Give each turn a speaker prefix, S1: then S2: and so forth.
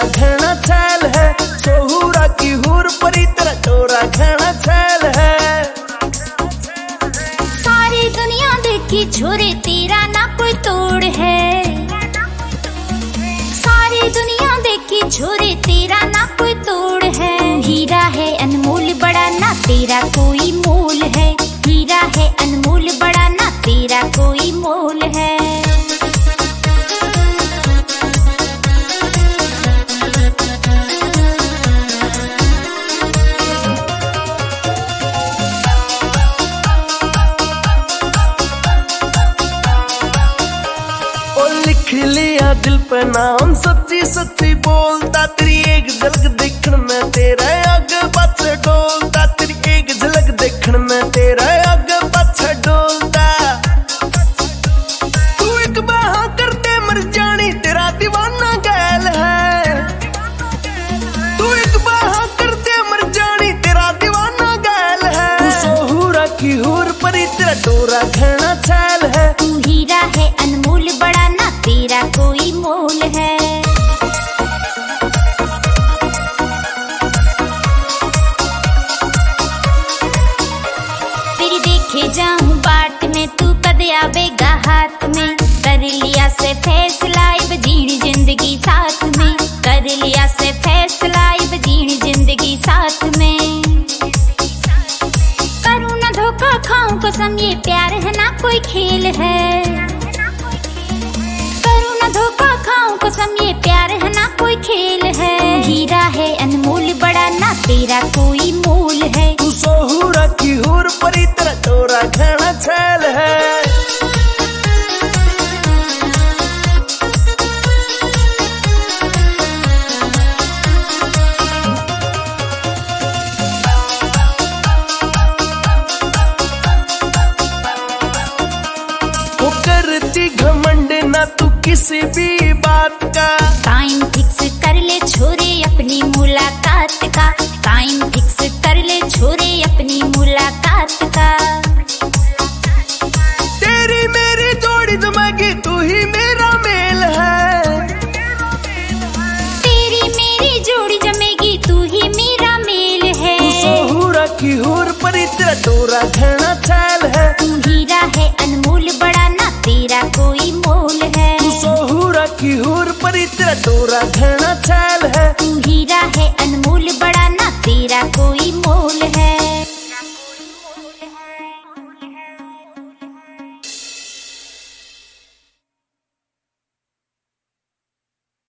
S1: घना छैल है, सोहूरा की हूर परी तेरा टोरा घना छैल है।
S2: सारी दुनिया देखी छोरे तेरा ना कोई तोड़ है, सारी दुनिया देखी छोरे तेरा ना कोई तोड़ है। हीरा है अनमोल बड़ा ना तेरा कोई मोल है, हीरा है अनमोल बड़ा ना तेरा कोई मोल है।
S1: लिख लिया दिल पे नाम सच्ची सच्ची बोलता, तेरी एक झलक देखने में तेरा आगे पाछे डोलता, तेरी एक झलक देखने में तेरा आगे पाछे डोलता। तू एक बाह करते मर जानी तेरा दीवाना गैल है, तू एक बाह करते मर जानी तेरा दीवाना गैल है। तू सोहूरा की हूर परी तेरा टोरा घना छैल है,
S2: तू हीरा है अनमोल बड़ा ना तेरा कोई मोल है। फिर देखे जाऊं बाट में तू कद आवेगा हाथ में, कर लिया से फैसला अब जीण जिंदगी साथ में, कर लिया से फैसला अब जीण जिंदगी साथ में। करूं ना धोखा खाऊं कसम ये प्यार है ना कोई खेल है, धोखा खाऊं कसम ये प्यार है ना कोई खेल है। हीरा है अनमोल बड़ा ना तेरा कोई मोल है,
S1: तू सोहूरा की हूर परी तेरा टोरा घना छैल है। वो करती घमंड ना तू किसी भी बात का,
S2: टाइम फिक्स कर ले छोरे अपनी मुलाकात का, टाइम फिक्स कर ले छोरे अपनी मुलाकात का।
S1: तेरी मेरी जोड़ी जमेगी तू ही मेरा मेल है,
S2: तेरी मेरी जोड़ी जमेगी तू ही मेरा मेल है।
S1: तू सोहूरा की हूर परी तेरा टोरा घना छैल है,
S2: तू हीरा है अनमोल बड़ा ना तेरा कोई मोल है,
S1: तू सोहूरा की हूर परी तेरा टोरा घना